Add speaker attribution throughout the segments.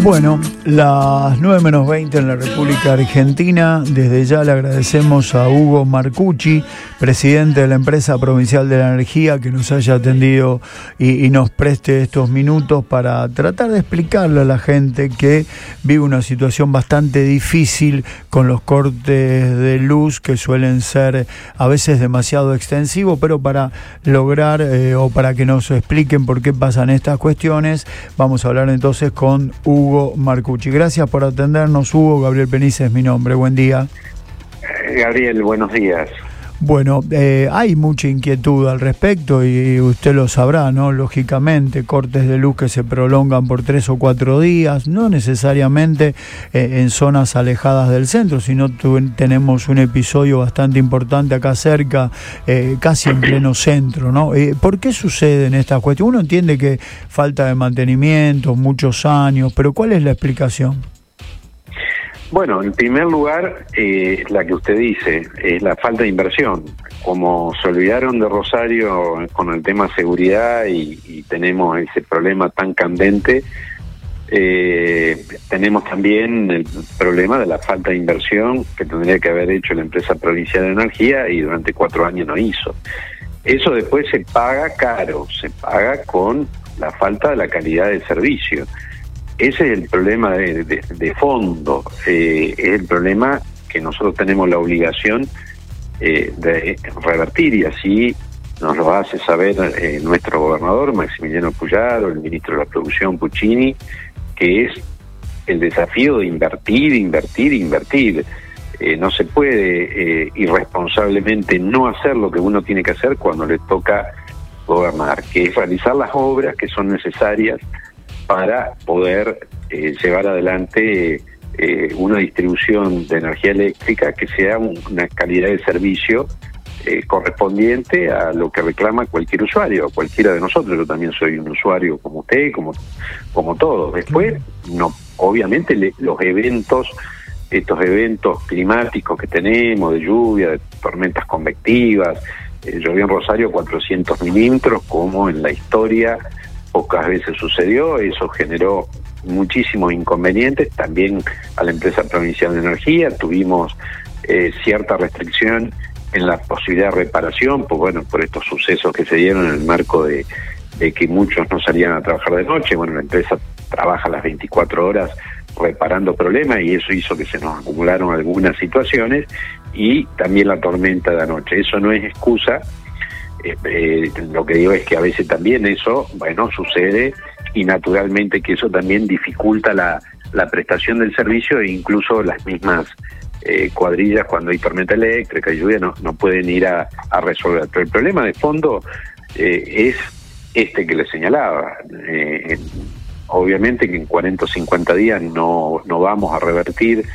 Speaker 1: Bueno, las 9:20 en la República Argentina. Desde ya le agradecemos a Hugo Marcucci, presidente de la Empresa Provincial de la Energía, que nos haya atendido y nos preste estos minutos para tratar de explicarle a la gente que vive una situación bastante difícil con los cortes de luz, que suelen ser a veces demasiado extensivos, pero para lograr o para que nos expliquen por qué pasan estas cuestiones, vamos a hablar entonces con Hugo Marcucci. Gracias por atendernos, Hugo. Gabriel Penice es mi nombre. Buen día.
Speaker 2: Gabriel, buenos días.
Speaker 1: Bueno, hay mucha inquietud al respecto y usted lo sabrá, ¿no? Lógicamente, cortes de luz que se prolongan por 3 o 4 días, no necesariamente en zonas alejadas del centro, sino tenemos un episodio bastante importante acá cerca, casi en pleno centro, ¿no? ¿Por qué suceden estas cuestiones? Uno entiende que falta de mantenimiento, muchos años, pero ¿cuál es la explicación?
Speaker 2: Bueno, en primer lugar, la que usted dice, es la falta de inversión. Como se olvidaron de Rosario con el tema seguridad y tenemos ese problema tan candente, tenemos también el problema de la falta de inversión que tendría que haber hecho la Empresa Provincial de Energía y durante 4 años no hizo. Eso después se paga caro, se paga con la falta de la calidad del servicio. Ese es el problema de fondo, es el problema que nosotros tenemos la obligación de revertir, y así nos lo hace saber nuestro gobernador Maximiliano Puyaro, el ministro de la Producción Puccini, que es el desafío de invertir. No se puede irresponsablemente no hacer lo que uno tiene que hacer cuando le toca gobernar, que es realizar las obras que son necesarias para poder llevar adelante una distribución de energía eléctrica que sea una calidad de servicio correspondiente a lo que reclama cualquier usuario, cualquiera de nosotros. Yo también soy un usuario como usted, como todos. Después, no, obviamente los eventos, estos eventos climáticos que tenemos, de lluvia, de tormentas convectivas, llovió en Rosario 400 milímetros, como en la historia pocas veces sucedió. Eso generó muchísimos inconvenientes también a la Empresa Provincial de Energía. Tuvimos cierta restricción en la posibilidad de reparación, pues bueno, por estos sucesos que se dieron en el marco de que muchos no salían a trabajar de noche. Bueno, la empresa trabaja las 24 horas reparando problemas y eso hizo que se nos acumularon algunas situaciones, y también la tormenta de anoche. Eso no es excusa. Lo que digo es que a veces también eso, bueno, sucede, y naturalmente que eso también dificulta la prestación del servicio, e incluso las mismas cuadrillas, cuando hay tormenta eléctrica y lluvia, no pueden ir a resolver. Pero el problema de fondo es este que le señalaba. Obviamente que en 40 o 50 días no vamos a revertir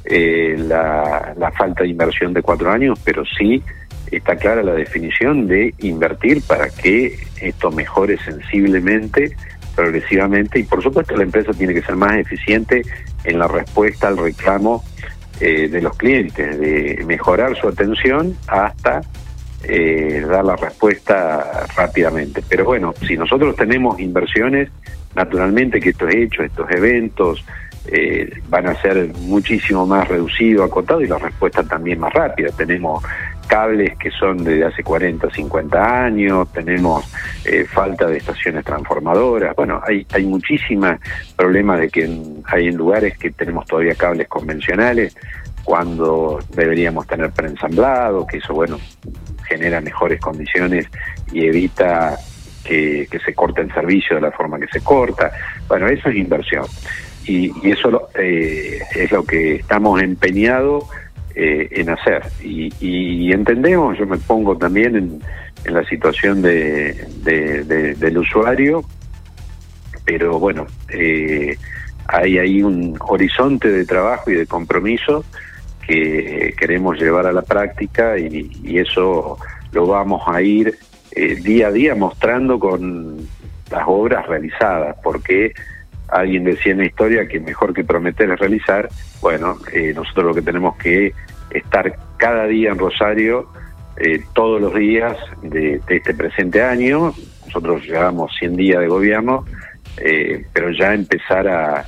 Speaker 2: la falta de inversión de 4 años, pero sí está clara la definición de invertir para que esto mejore sensiblemente, progresivamente, y por supuesto la empresa tiene que ser más eficiente en la respuesta al reclamo de los clientes, de mejorar su atención hasta dar la respuesta rápidamente. Pero bueno, si nosotros tenemos inversiones, naturalmente que estos hechos, estos eventos van a ser muchísimo más reducidos, acotados, y la respuesta también más rápida. Tenemos cables que son de hace 40, 50 años, tenemos falta de estaciones transformadoras. Bueno, hay muchísimos problemas de que hay en lugares que tenemos todavía cables convencionales cuando deberíamos tener preensamblado, que eso, bueno, genera mejores condiciones y evita que se corte el servicio de la forma que se corta. Bueno, eso es inversión, y eso es lo que estamos empeñados en hacer, y entendemos. Yo me pongo también en la situación del usuario, pero bueno, hay ahí un horizonte de trabajo y de compromiso que queremos llevar a la práctica, y eso lo vamos a ir día a día mostrando con las obras realizadas, porque alguien decía en la historia que mejor que prometer es realizar. Bueno, nosotros lo que tenemos que estar cada día en Rosario, todos los días de este presente año. Nosotros llevamos 100 días de gobierno, pero ya empezar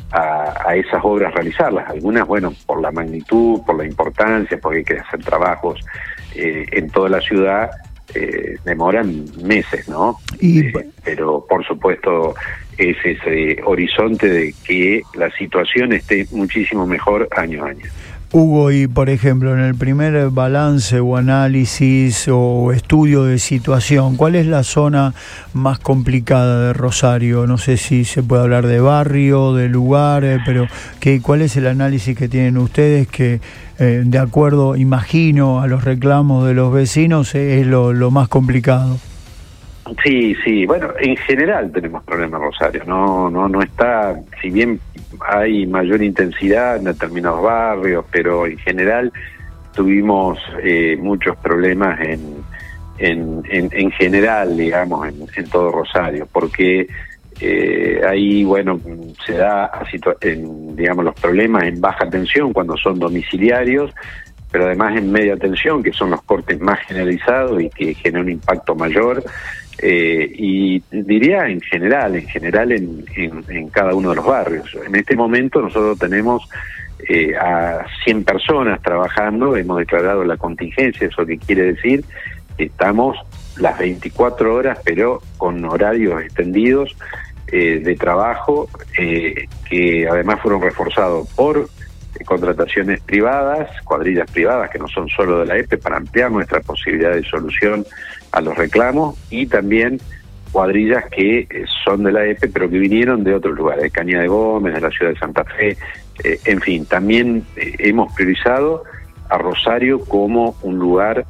Speaker 2: a esas obras realizarlas. Algunas, bueno, por la magnitud, por la importancia, porque hay que hacer trabajos en toda la ciudad, demoran meses, ¿no? Pero por supuesto es ese horizonte de que la situación esté muchísimo mejor año a año.
Speaker 1: Hugo, y por ejemplo, en el primer balance o análisis o estudio de situación, ¿cuál es la zona más complicada de Rosario? No sé si se puede hablar de barrio, de lugar, pero ¿cuál es el análisis que tienen ustedes que, de acuerdo, imagino, a los reclamos de los vecinos, es lo más complicado?
Speaker 2: Sí, bueno, en general tenemos problemas en Rosario, no está, si bien hay mayor intensidad en determinados barrios, pero en general tuvimos muchos problemas en general, digamos, en todo Rosario, porque ahí, bueno, se da, digamos, los problemas en baja tensión cuando son domiciliarios, pero además en media tensión, que son los cortes más generalizados y que generan un impacto mayor. Y diría en general en cada uno de los barrios. En este momento nosotros tenemos a 100 personas trabajando, hemos declarado la contingencia, eso que quiere decir que estamos las 24 horas, pero con horarios extendidos de trabajo, que además fueron reforzados por contrataciones privadas, cuadrillas privadas que no son solo de la EPE, para ampliar nuestra posibilidad de solución a los reclamos, y también cuadrillas que son de la EPE pero que vinieron de otros lugares, de Cañada de Gómez, de la ciudad de Santa Fe, en fin, también hemos priorizado a Rosario como un lugar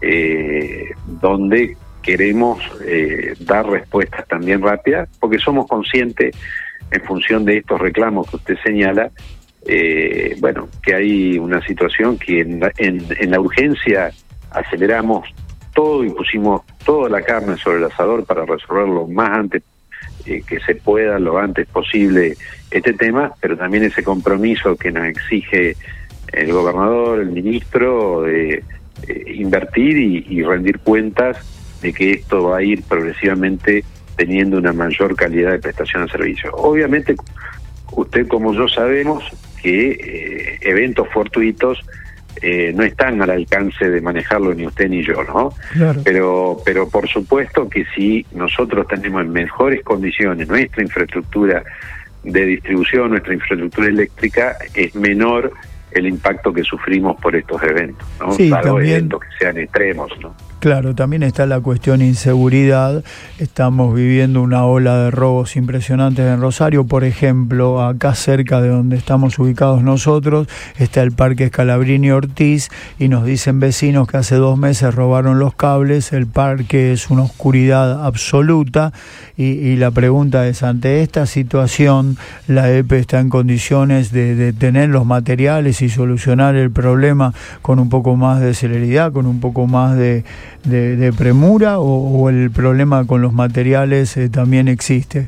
Speaker 2: donde queremos dar respuestas también rápidas, porque somos conscientes, en función de estos reclamos que usted señala, bueno, que hay una situación que en la urgencia aceleramos todo y pusimos toda la carne sobre el asador para resolverlo más antes que se pueda, lo antes posible este tema, pero también ese compromiso que nos exige el gobernador, el ministro, de invertir y rendir cuentas de que esto va a ir progresivamente teniendo una mayor calidad de prestación de servicios. Obviamente, usted como yo sabemos que eventos fortuitos no están al alcance de manejarlo ni usted ni yo, ¿no? Claro. Pero por supuesto que si nosotros tenemos en mejores condiciones nuestra infraestructura de distribución, nuestra infraestructura eléctrica, es menor el impacto que sufrimos por estos eventos, ¿no?
Speaker 1: Sí,
Speaker 2: salvo
Speaker 1: también,
Speaker 2: eventos que sean extremos, ¿no?
Speaker 1: Claro, también está la cuestión inseguridad. Estamos viviendo una ola de robos impresionantes en Rosario. Por ejemplo, acá cerca de donde estamos ubicados nosotros está el Parque Scalabrini Ortiz, y nos dicen vecinos que hace 2 meses robaron los cables. El parque es una oscuridad absoluta, y la pregunta es, ante esta situación, ¿la EPE está en condiciones de tener los materiales y solucionar el problema con un poco más de celeridad, con un poco más de premura, o el problema con los materiales también existe?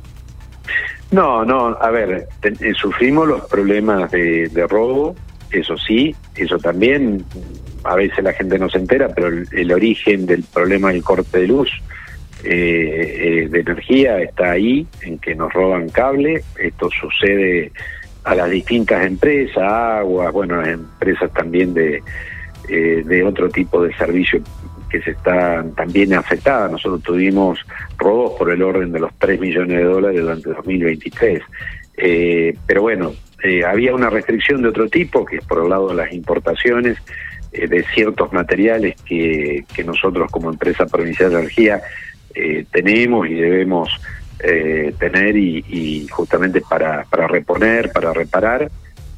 Speaker 2: No, a ver, sufrimos los problemas de robo, eso sí, eso también, a veces la gente no se entera, pero el origen del problema del corte de luz, de energía, está ahí, en que nos roban cable. Esto sucede a las distintas empresas, aguas, bueno, las empresas también de otro tipo de servicio que se están también afectadas. Nosotros tuvimos robos por el orden de los $3 millones durante 2023. Pero bueno, había una restricción de otro tipo, que es por el lado de las importaciones de ciertos materiales que nosotros como empresa provincial de energía tenemos y debemos tener, y justamente para reponer, para reparar.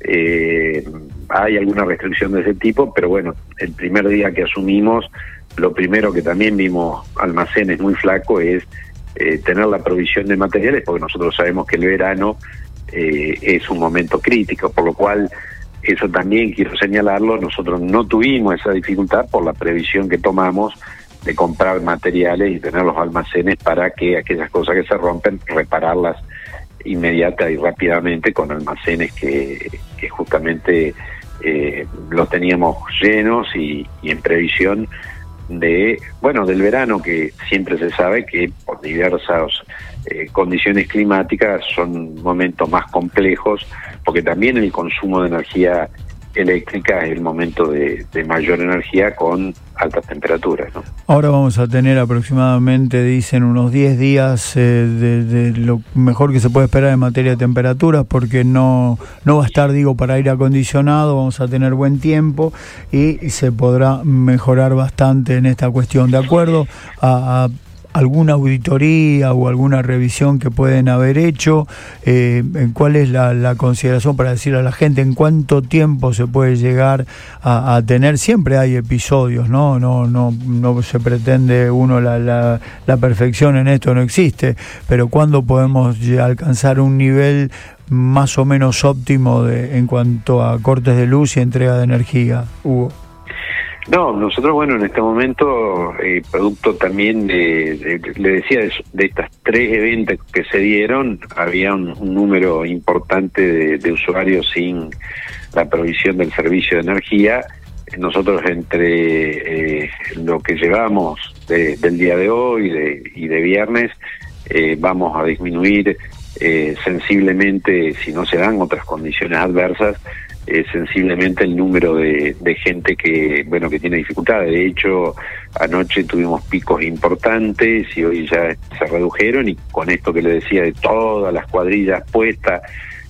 Speaker 2: Hay alguna restricción de ese tipo, pero bueno, el primer día que asumimos, lo primero que también vimos almacenes muy flacos es tener la provisión de materiales, porque nosotros sabemos que el verano es un momento crítico, por lo cual eso también quiero señalarlo, nosotros no tuvimos esa dificultad por la previsión que tomamos de comprar materiales y tener los almacenes para que aquellas cosas que se rompen, repararlas inmediata y rápidamente con almacenes que justamente los teníamos llenos y en previsión del verano, que siempre se sabe que por diversas condiciones climáticas son momentos más complejos, porque también el consumo de energía eléctrica es el momento de mayor energía con altas temperaturas, ¿no?
Speaker 1: Ahora vamos a tener aproximadamente, dicen, unos 10 días de lo mejor que se puede esperar en materia de temperaturas, porque no va a estar, para aire acondicionado, vamos a tener buen tiempo y se podrá mejorar bastante en esta cuestión. De acuerdo a alguna auditoría o alguna revisión que pueden haber hecho, ¿cuál es la consideración para decir a la gente en cuánto tiempo se puede llegar a tener? Siempre hay episodios, no se pretende la perfección en esto, no existe, pero ¿cuándo podemos alcanzar un nivel más o menos óptimo en cuanto a cortes de luz y entrega de energía, Hugo?
Speaker 2: No, nosotros, en este momento, producto también le decía, de estas 3 eventos que se dieron, había un número importante de usuarios sin la provisión del servicio de energía. Nosotros, entre lo que llevamos del día de hoy y de viernes, vamos a disminuir sensiblemente, si no se dan otras condiciones adversas, sensiblemente el número de gente que tiene dificultades. De hecho, anoche tuvimos picos importantes y hoy ya se redujeron, y con esto que le decía de todas las cuadrillas puestas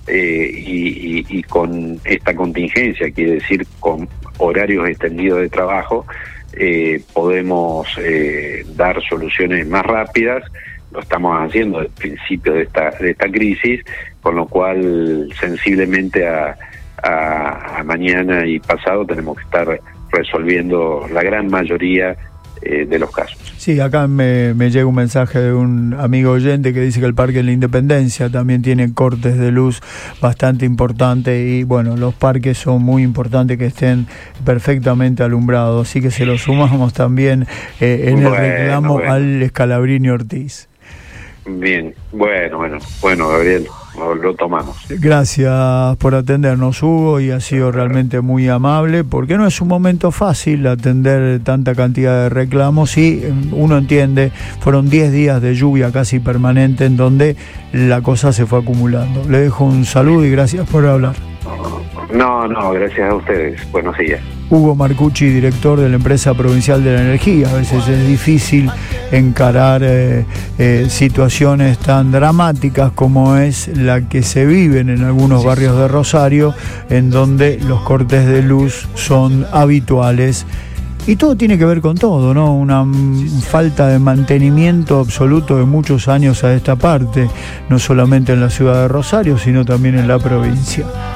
Speaker 2: y con esta contingencia, quiere decir con horarios extendidos de trabajo, podemos dar soluciones más rápidas. Lo estamos haciendo desde el principio de esta crisis, con lo cual sensiblemente a mañana y pasado tenemos que estar resolviendo la gran mayoría de los casos.
Speaker 1: Sí, acá me llega un mensaje de un amigo oyente que dice que el Parque de la Independencia también tiene cortes de luz bastante importantes y los parques son muy importantes que estén perfectamente alumbrados, así que se lo sumamos también en el reclamo al Scalabrini Ortiz.
Speaker 2: Bien, bueno, Gabriel, lo tomamos.
Speaker 1: Gracias por atendernos, Hugo, y ha sido realmente muy amable, porque no es un momento fácil atender tanta cantidad de reclamos y uno entiende, fueron 10 días de lluvia casi permanente en donde la cosa se fue acumulando. Le dejo un saludo y gracias por hablar.
Speaker 2: No, gracias a ustedes. Buenos días.
Speaker 1: Hugo Marcucci, director de la Empresa Provincial de la Energía. A veces es difícil encarar situaciones tan dramáticas como es la que se viven en algunos barrios de Rosario, en donde los cortes de luz son habituales. Y todo tiene que ver con todo, ¿no? Una falta de mantenimiento absoluto de muchos años a esta parte, no solamente en la ciudad de Rosario, sino también en la provincia.